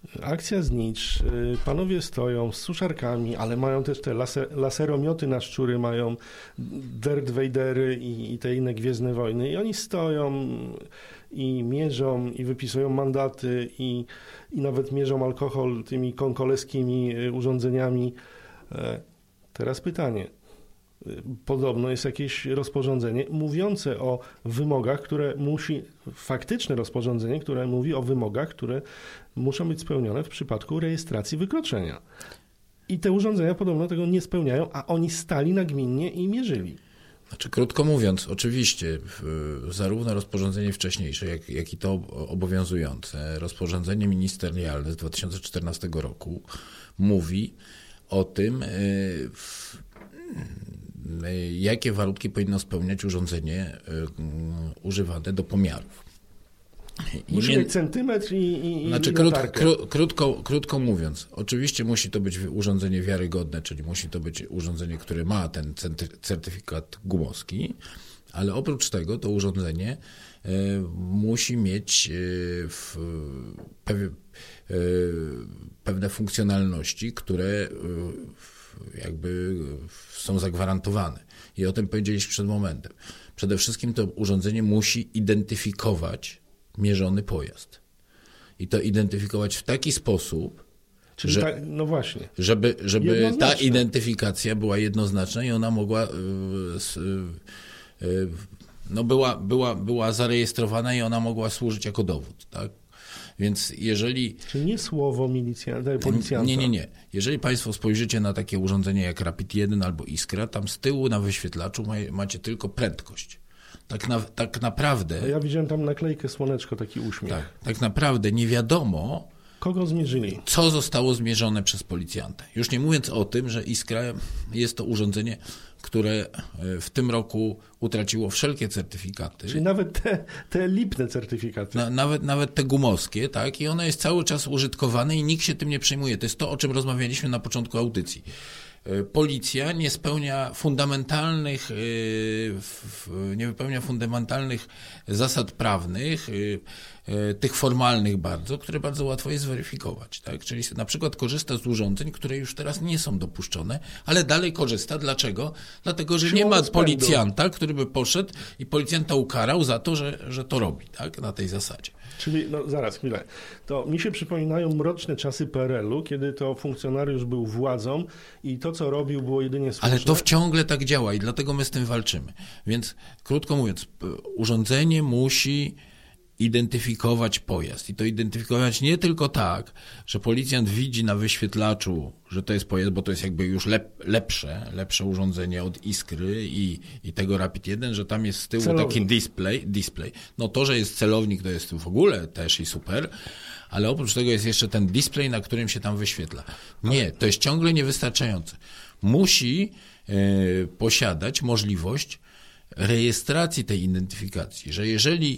Akcja znicz, panowie stoją z suszarkami, ale mają też te laseromioty na szczury, mają Darth Vadery i te inne Gwiezdne Wojny i oni stoją i mierzą i wypisują mandaty i nawet mierzą alkohol tymi konkoleskimi urządzeniami. Teraz pytanie. Podobno jest jakieś rozporządzenie mówiące o wymogach, faktyczne rozporządzenie, które mówi o wymogach, które muszą być spełnione w przypadku rejestracji wykroczenia. I te urządzenia podobno tego nie spełniają, a oni stali nagminnie i mierzyli. Znaczy, krótko mówiąc, oczywiście zarówno rozporządzenie wcześniejsze, jak i to obowiązujące, rozporządzenie ministerialne z 2014 roku mówi o tym, jakie warunki powinno spełniać urządzenie używane do pomiarów. Musi mieć centymetr i znaczy, krótko mówiąc, oczywiście musi to być urządzenie wiarygodne, czyli musi to być urządzenie, które ma ten certyfikat gumowski, ale oprócz tego to urządzenie musi mieć pewne funkcjonalności, które jakby są zagwarantowane. I o tym powiedzieliśmy przed momentem. Przede wszystkim to urządzenie musi identyfikować mierzony pojazd. I to identyfikować w taki sposób, no właśnie. żeby ta identyfikacja była jednoznaczna i ona mogła była zarejestrowana i ona mogła służyć jako dowód, tak? Więc jeżeli... Czyli nie słowo policjanta. Nie. Jeżeli Państwo spojrzycie na takie urządzenie jak Rapid 1 albo Iskra, tam z tyłu na wyświetlaczu macie tylko prędkość. Tak naprawdę... Ja widziałem tam naklejkę słoneczko, taki uśmiech. Tak naprawdę nie wiadomo... Kogo zmierzyli? Co zostało zmierzone przez policjanta. Już nie mówiąc o tym, że Iskra jest to urządzenie, które w tym roku utraciło wszelkie certyfikaty. Czyli nawet te lipne certyfikaty. Nawet te gumowskie, tak? I ono jest cały czas użytkowane i nikt się tym nie przejmuje. To jest to, o czym rozmawialiśmy na początku audycji. Policja nie wypełnia fundamentalnych zasad prawnych, tych formalnych bardzo, które bardzo łatwo jest zweryfikować. Tak? Czyli na przykład korzysta z urządzeń, które już teraz nie są dopuszczone, ale dalej korzysta. Dlaczego? Dlatego, że nie ma policjanta, który by poszedł i policjanta ukarał za to, że to robi, tak? Na tej zasadzie. Czyli, zaraz, chwilę. To mi się przypominają mroczne czasy PRL-u, kiedy to funkcjonariusz był władzą i to, co robił, było jedynie słuszne. Ale to ciągle tak działa i dlatego my z tym walczymy. Więc, krótko mówiąc, urządzenie musi identyfikować pojazd. I to identyfikować nie tylko tak, że policjant widzi na wyświetlaczu, że to jest pojazd, bo to jest jakby już lepsze urządzenie od Iskry i tego Rapid 1, że tam jest z tyłu taki display. No to, że jest celownik, to jest w ogóle też i super, ale oprócz tego jest jeszcze ten display, na którym się tam wyświetla. Nie, to jest ciągle niewystarczające. Musi posiadać możliwość rejestracji tej identyfikacji, że jeżeli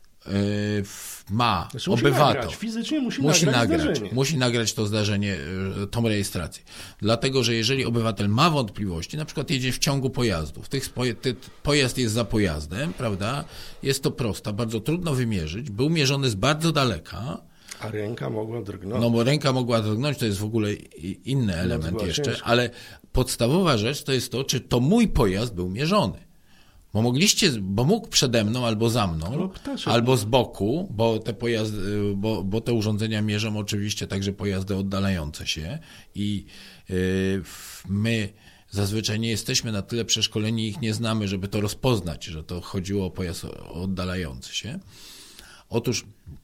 ma obywatel, musi nagrać to zdarzenie, tą rejestrację. Dlatego, że jeżeli obywatel ma wątpliwości, na przykład jedzie w ciągu pojazdów, pojazd jest za pojazdem, prawda? Jest to prosta, bardzo trudno wymierzyć, był mierzony z bardzo daleka. A ręka mogła drgnąć. No bo ręka mogła drgnąć, to jest w ogóle inny element jeszcze, ciężko. Ale podstawowa rzecz to jest to, czy to mój pojazd był mierzony. Bo mógł przede mną, albo za mną, albo z boku, bo te urządzenia mierzą oczywiście także pojazdy oddalające się i my zazwyczaj nie jesteśmy na tyle przeszkoleni, ich nie znamy, żeby to rozpoznać, że to chodziło o pojazd oddalający się. Otóż,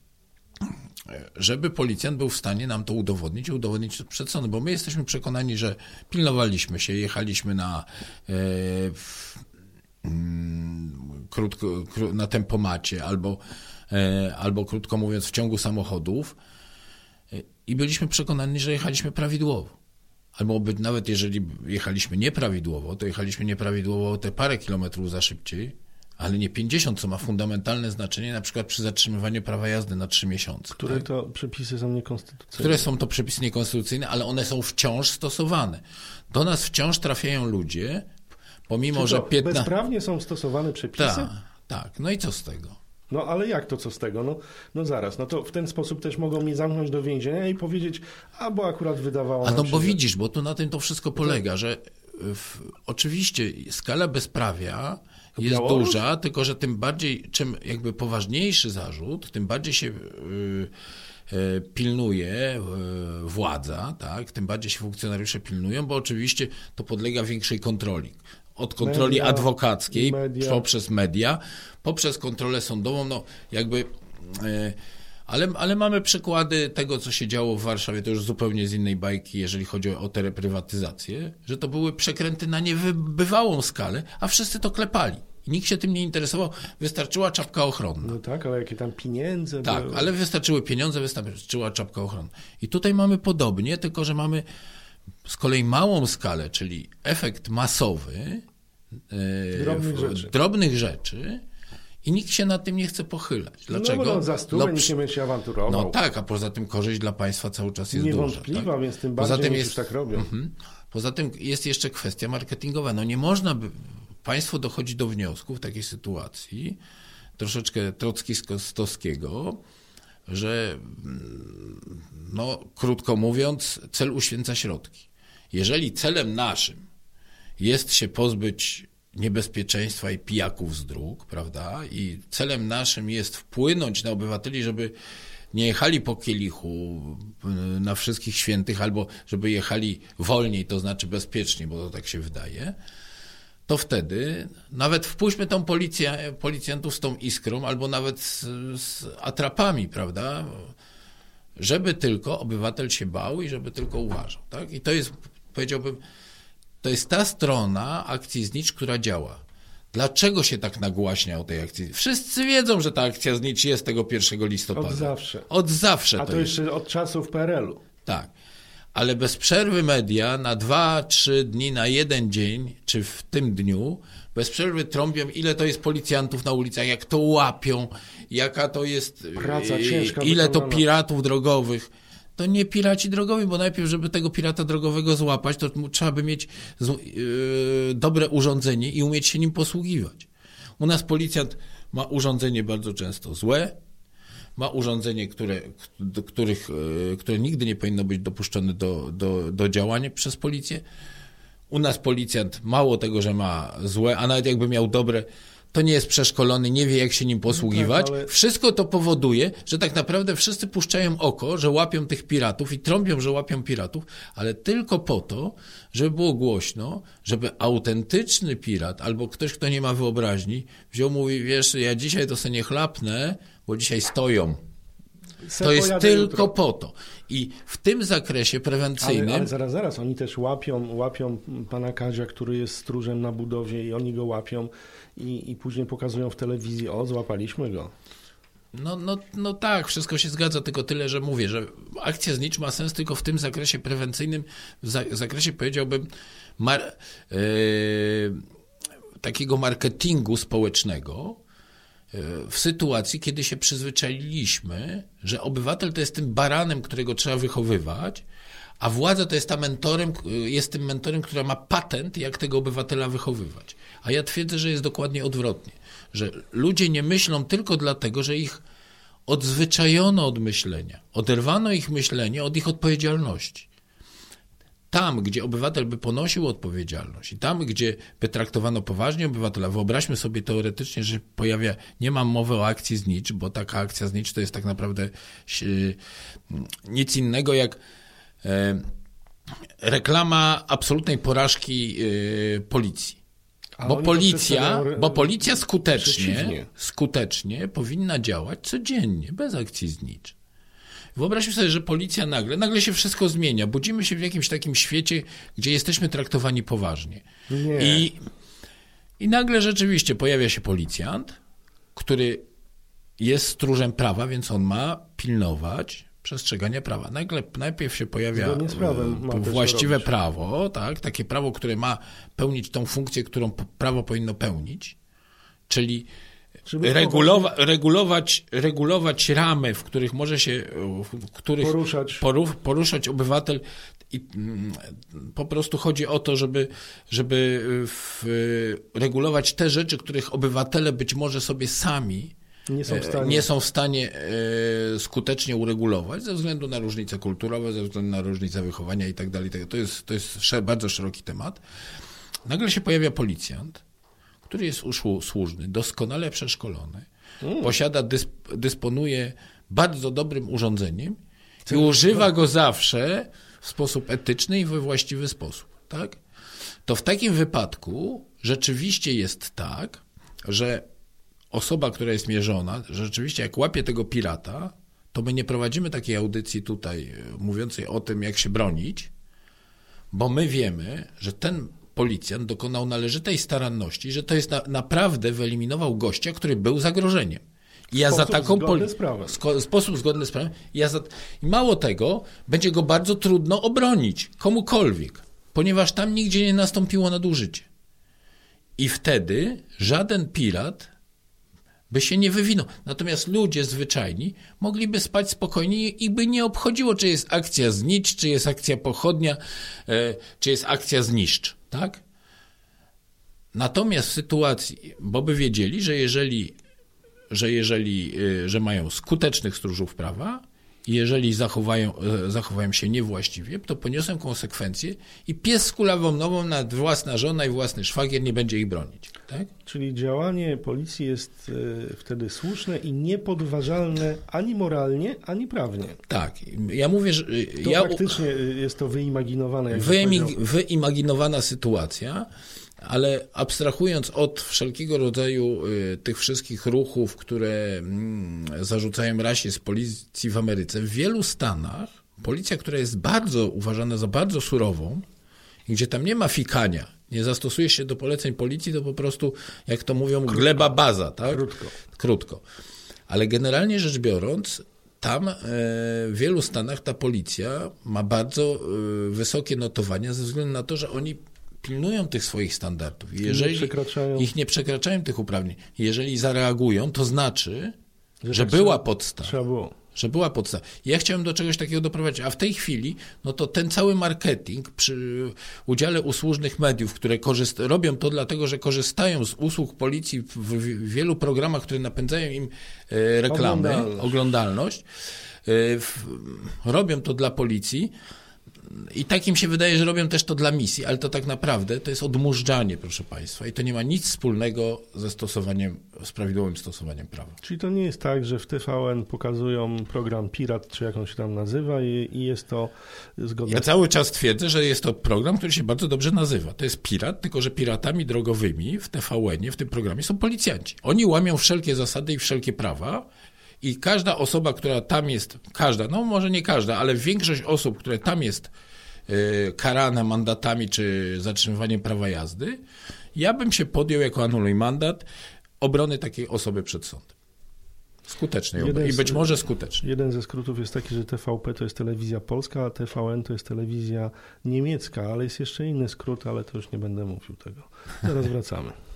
żeby policjant był w stanie nam to udowodnić przed sądem, bo my jesteśmy przekonani, że pilnowaliśmy się, jechaliśmy na tempomacie albo krótko mówiąc w ciągu samochodów i byliśmy przekonani, że jechaliśmy prawidłowo. Albo nawet jeżeli jechaliśmy nieprawidłowo, to jechaliśmy nieprawidłowo te parę kilometrów za szybciej, ale nie 50, co ma fundamentalne znaczenie na przykład przy zatrzymywaniu prawa jazdy na 3 miesiące. Które to przepisy są niekonstytucyjne? Które są to przepisy niekonstytucyjne, ale one są wciąż stosowane. Do nas wciąż trafiają ludzie, pomimo, że bezprawnie są stosowane przepisy? Tak. No i co z tego? No ale jak to, co z tego? No zaraz, no to w ten sposób też mogą mnie zamknąć do więzienia i powiedzieć, bo akurat wydawało nam się, bo widzisz, bo tu na tym to wszystko polega, że oczywiście skala bezprawia jest duża, tylko że tym bardziej, czym jakby poważniejszy zarzut, tym bardziej się pilnuje władza, tak? Tym bardziej się funkcjonariusze pilnują, bo oczywiście to podlega większej kontroli. Od kontroli adwokackiej, poprzez media, poprzez kontrolę sądową, no jakby... Ale mamy przykłady tego, co się działo w Warszawie, to już zupełnie z innej bajki, jeżeli chodzi o te reprywatyzacje, że to były przekręty na niebywałą skalę, a wszyscy to klepali. I nikt się tym nie interesował, wystarczyła czapka ochronna. No tak, ale jakie tam pieniądze Tak, były. ale wystarczyły pieniądze, wystarczyła czapka ochronna. I tutaj mamy podobnie, tylko że mamy z kolei małą skalę, czyli efekt masowy drobnych rzeczy, i nikt się nad tym nie chce pochylać. Dlaczego? No za stówę nikt nie będzie się awanturował. No tak, a poza tym korzyść dla państwa cały czas jest duża. Niewątpliwa, tak? Więc tym bardziej już tak robią. Poza tym jest jeszcze kwestia marketingowa. No nie można by... Państwo dochodzi do wniosku w takiej sytuacji, troszeczkę trockistowskiego, że no krótko mówiąc, cel uświęca środki. Jeżeli celem naszym jest się pozbyć niebezpieczeństwa i pijaków z dróg, prawda? I celem naszym jest wpłynąć na obywateli, żeby nie jechali po kielichu na wszystkich świętych, albo żeby jechali wolniej, to znaczy bezpieczniej, bo to tak się wydaje, to wtedy nawet wpuśćmy tą policjantów z tą iskrą, albo nawet z atrapami, prawda? Żeby tylko obywatel się bał i żeby tylko uważał, tak? I to jest, powiedziałbym, to jest ta strona akcji Znicz, która działa. Dlaczego się tak nagłaśnia o tej akcji? Wszyscy wiedzą, że ta akcja Znicz jest tego 1 listopada. Od zawsze. Od zawsze. A to jeszcze od czasów PRL-u. Tak. Ale bez przerwy media na 2-3 dni, na jeden dzień, czy w tym dniu, bez przerwy trąbią, ile to jest policjantów na ulicach, jak to łapią, jaka to jest praca ciężka, ile to piratów drogowych. To nie piraci drogowi, bo najpierw, żeby tego pirata drogowego złapać, to trzeba by mieć dobre urządzenie i umieć się nim posługiwać. U nas policjant ma urządzenie bardzo często złe, ma urządzenie, które nigdy nie powinno być dopuszczone do działania przez policję. U nas policjant mało tego, że ma złe, a nawet jakby miał dobre, to nie jest przeszkolony, nie wie jak się nim posługiwać. No tak, ale... Wszystko to powoduje, że tak naprawdę wszyscy puszczają oko, że łapią tych piratów i trąbią, że łapią piratów, ale tylko po to, żeby było głośno, żeby autentyczny pirat albo ktoś, kto nie ma wyobraźni, wziął, mówi, wiesz, ja dzisiaj to sobie nie chlapnę, bo dzisiaj stoją. To jest tylko po to. I w tym zakresie prewencyjnym... Ale zaraz, oni też łapią pana Kadzia, który jest stróżem na budowie i oni go łapią i później pokazują w telewizji, złapaliśmy go. No tak, wszystko się zgadza, tylko tyle, że mówię, że akcja Znicz ma sens tylko w tym zakresie prewencyjnym, w zakresie, powiedziałbym, takiego marketingu społecznego, w sytuacji, kiedy się przyzwyczailiśmy, że obywatel to jest tym baranem, którego trzeba wychowywać, a władza to jest jest tym mentorem, która ma patent, jak tego obywatela wychowywać. A ja twierdzę, że jest dokładnie odwrotnie, że ludzie nie myślą tylko dlatego, że ich odzwyczajono od myślenia, oderwano ich myślenie od ich odpowiedzialności. Tam, gdzie obywatel by ponosił odpowiedzialność i tam, gdzie by traktowano poważnie obywatela, wyobraźmy sobie teoretycznie, że nie mam mowy o akcji Znicz, bo taka akcja Znicz to jest tak naprawdę nic innego jak reklama absolutnej porażki policji. Bo policja skutecznie powinna działać codziennie, bez akcji Znicz. Wyobraźmy sobie, że policja nagle się wszystko zmienia. Budzimy się w jakimś takim świecie, gdzie jesteśmy traktowani poważnie. I nagle rzeczywiście pojawia się policjant, który jest stróżem prawa, więc on ma pilnować przestrzegania prawa. Najpierw się pojawia właściwe prawo, tak, takie prawo, które ma pełnić tą funkcję, którą prawo powinno pełnić, czyli regulować ramy, w których może się poruszać obywatel i po prostu chodzi o to, żeby regulować te rzeczy, których obywatele być może sobie sami nie są w stanie skutecznie uregulować ze względu na różnice kulturowe, ze względu na różnice wychowania i tak dalej. To jest bardzo szeroki temat. Nagle się pojawia policjant, który jest usłużny, doskonale przeszkolony, dysponuje bardzo dobrym urządzeniem i używa go zawsze w sposób etyczny i we właściwy sposób. Tak? To w takim wypadku rzeczywiście jest tak, że osoba, która jest mierzona, rzeczywiście jak łapie tego pirata, to my nie prowadzimy takiej audycji tutaj mówiącej o tym, jak się bronić, bo my wiemy, że ten policjant dokonał należytej staranności, że to jest naprawdę wyeliminował gościa, który był zagrożeniem. I ja za taką sposób zgodny z prawem. I mało tego, będzie go bardzo trudno obronić komukolwiek, ponieważ tam nigdzie nie nastąpiło nadużycie. I wtedy żaden pirat by się nie wywinął. Natomiast ludzie zwyczajni mogliby spać spokojnie i by nie obchodziło, czy jest akcja znicz, czy jest akcja pochodnia, czy jest akcja zniszcz. Tak? Natomiast w sytuacji, bo by wiedzieli, że mają skutecznych stróżów prawa i jeżeli zachowają się niewłaściwie, to poniosą konsekwencje i pies z kulawą nową, nawet własna żona i własny szwagier nie będzie ich bronić. Tak? Czyli działanie policji jest wtedy słuszne i niepodważalne ani moralnie, ani prawnie. Tak. Ja mówię, że... faktycznie jest to wyimaginowane. Wyimaginowana sytuacja, ale abstrahując od wszelkiego rodzaju tych wszystkich ruchów, które zarzucają rasizm policji w Ameryce, w wielu stanach policja, która jest uważana za bardzo surową, gdzie tam nie ma fikania, nie zastosuje się do poleceń policji, to po prostu, jak to mówią, gleba baza. Tak? Krótko. Ale generalnie rzecz biorąc, tam w wielu stanach ta policja ma bardzo wysokie notowania ze względu na to, że oni pilnują tych swoich standardów. Jeżeli ich nie przekraczają tych uprawnień, jeżeli zareagują, to znaczy, że była podstawa. Że była podstawa. Ja chciałem do czegoś takiego doprowadzić, a w tej chwili, no to ten cały marketing przy udziale usłużnych mediów, które robią to dlatego, że korzystają z usług policji w wielu programach, które napędzają im reklamy, oglądalność, robią to dla policji. I tak im się wydaje, że robią też to dla misji, ale to tak naprawdę to jest odmurzczanie, proszę Państwa, i to nie ma nic wspólnego z prawidłowym stosowaniem prawa. Czyli to nie jest tak, że w TVN pokazują program Pirat, czy jak on się tam nazywa i jest to zgodne... Ja cały czas twierdzę, że jest to program, który się bardzo dobrze nazywa. To jest Pirat, tylko że piratami drogowymi w TVN-ie, w tym programie są policjanci. Oni łamią wszelkie zasady i wszelkie prawa. I każda osoba, która tam jest, no może nie każda, ale większość osób, które tam jest karana mandatami czy zatrzymywaniem prawa jazdy, ja bym się podjął jako anuluj mandat obrony takiej osoby przed sądem. Skutecznej i być może skutecznej. Jeden ze skrótów jest taki, że TVP to jest telewizja polska, a TVN to jest telewizja niemiecka, ale jest jeszcze inny skrót, ale to już nie będę mówił tego. Zaraz wracamy.